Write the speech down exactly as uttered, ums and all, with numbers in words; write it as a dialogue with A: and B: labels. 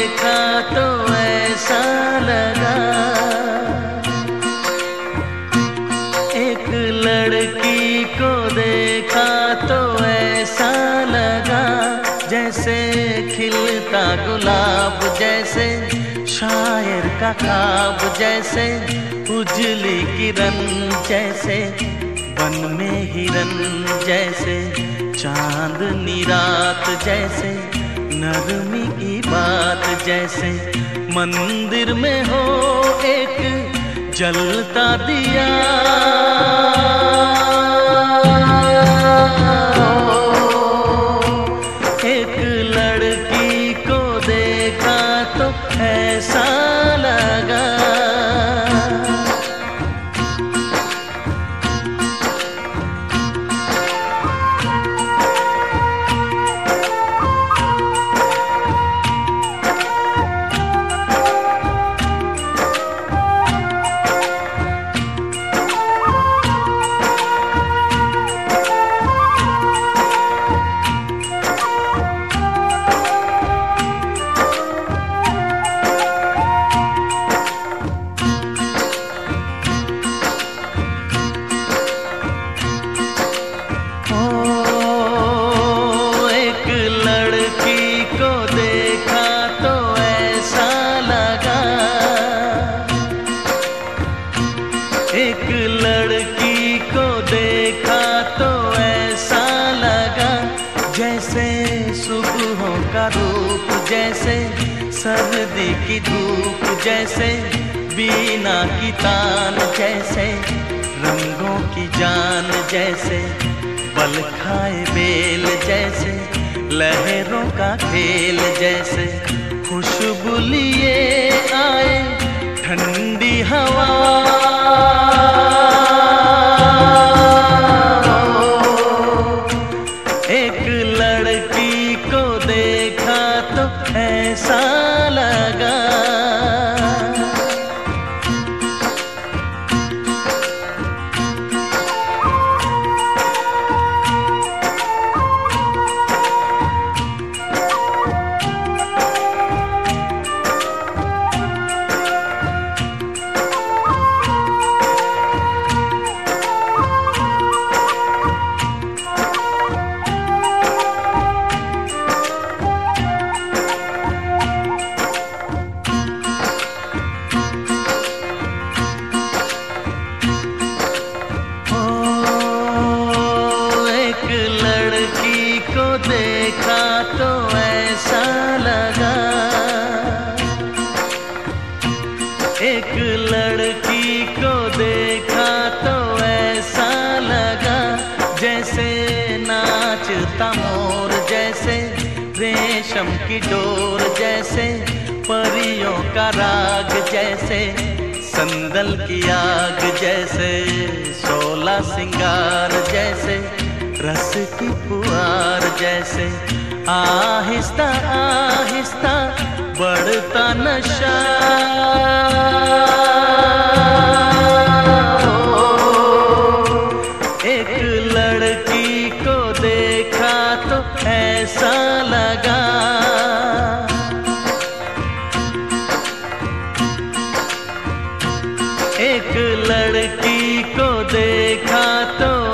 A: देखा तो ऐसा लगा, एक लड़की को देखा तो ऐसा लगा, जैसे खिलता गुलाब, जैसे शायर का ख्वाब, जैसे उजली किरण, जैसे बन में हिरन, जैसे चांदनी रात, जैसे नरमी की बात, जैसे मंदिर में हो एक जलता दिया। एक लड़की को देखा तो ऐसा लगा। एक लड़की को देखा तो ऐसा लगा, जैसे सुबहों का रूप, जैसे सर्दी की धूप, जैसे बीना की तान, जैसे रंगों की जान, जैसे बल खाए बेल, जैसे लहरों का खेल, जैसे खुशबू लिए आए ठंडी हवा। एक लड़की को देखा तो ऐसा लगा। देखा तो ऐसा लगा, एक लड़की को देखा तो ऐसा लगा, जैसे नाचता मोर, जैसे रेशम की डोर, जैसे परियों का राग, जैसे संदल की आग, जैसे शोला सिंगार, जैसे रस की फुहार, जैसे आहिस्ता आहिस्ता बढ़ता नशा। एक लड़की को देखा तो ऐसा लगा, एक लड़की को देखा तो